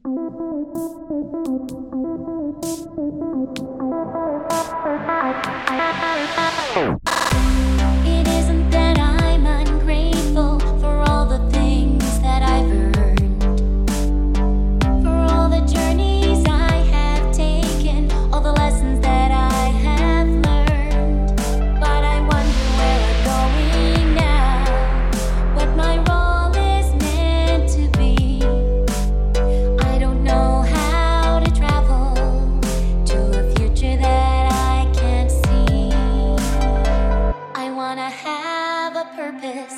It isn't that I'm ungrateful for all the things that I've earned, for all the journeys I have taken, all the lessons that I have learned. But I wonder where I'm going now, what my role is meant to be. I don't know how to travel to a future that I can't see. I wanna have a purpose.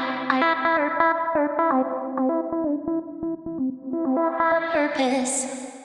Purpose.